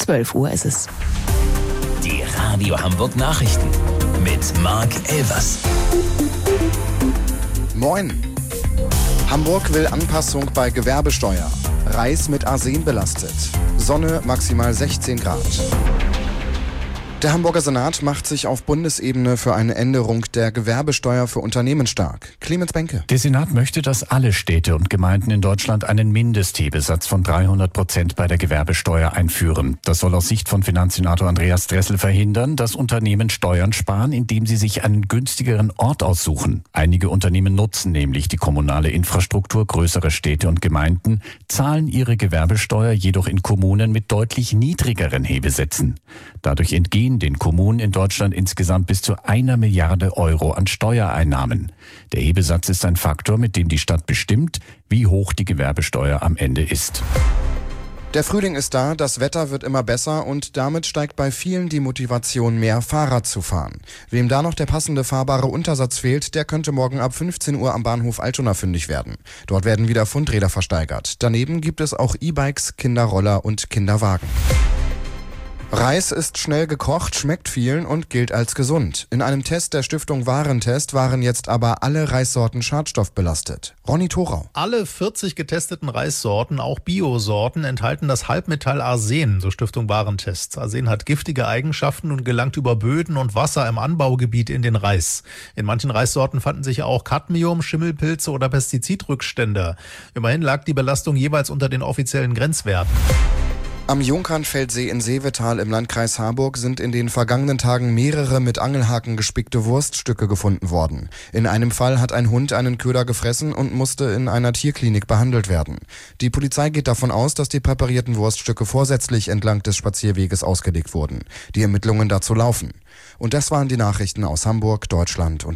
12 Uhr ist es. Die Radio Hamburg Nachrichten mit Marc Elvers. Moin. Hamburg will Anpassung bei Gewerbesteuer. Reis mit Arsen belastet. Sonne maximal 16 Grad. Der Hamburger Senat macht sich auf Bundesebene für eine Änderung der Gewerbesteuer für Unternehmen stark. Clemens Benke. Der Senat möchte, dass alle Städte und Gemeinden in Deutschland einen Mindesthebesatz von 300% bei der Gewerbesteuer einführen. Das soll aus Sicht von Finanzsenator Andreas Dressel verhindern, dass Unternehmen Steuern sparen, indem sie sich einen günstigeren Ort aussuchen. Einige Unternehmen nutzen nämlich die kommunale Infrastruktur größerer Städte und Gemeinden, zahlen ihre Gewerbesteuer jedoch in Kommunen mit deutlich niedrigeren Hebesätzen. Dadurch entgehen den Kommunen in Deutschland insgesamt bis zu 1 Milliarde Euro an Steuereinnahmen. Der Hebesatz ist ein Faktor, mit dem die Stadt bestimmt, wie hoch die Gewerbesteuer am Ende ist. Der Frühling ist da, das Wetter wird immer besser und damit steigt bei vielen die Motivation, mehr Fahrrad zu fahren. Wem da noch der passende fahrbare Untersatz fehlt, der könnte morgen ab 15 Uhr am Bahnhof Altona fündig werden. Dort werden wieder Fundräder versteigert. Daneben gibt es auch E-Bikes, Kinderroller und Kinderwagen. Reis ist schnell gekocht, schmeckt vielen und gilt als gesund. In einem Test der Stiftung Warentest waren jetzt aber alle Reissorten schadstoffbelastet. Ronny Thorau. Alle 40 getesteten Reissorten, auch Biosorten, enthalten das Halbmetall Arsen, so Stiftung Warentest. Arsen hat giftige Eigenschaften und gelangt über Böden und Wasser im Anbaugebiet in den Reis. In manchen Reissorten fanden sich auch Cadmium, Schimmelpilze oder Pestizidrückstände. Immerhin lag die Belastung jeweils unter den offiziellen Grenzwerten. Am Junkernfeldsee in Seevetal im Landkreis Harburg sind in den vergangenen Tagen mehrere mit Angelhaken gespickte Wurststücke gefunden worden. In einem Fall hat ein Hund einen Köder gefressen und musste in einer Tierklinik behandelt werden. Die Polizei geht davon aus, dass die präparierten Wurststücke vorsätzlich entlang des Spazierweges ausgelegt wurden. Die Ermittlungen dazu laufen. Und das waren die Nachrichten aus Hamburg, Deutschland und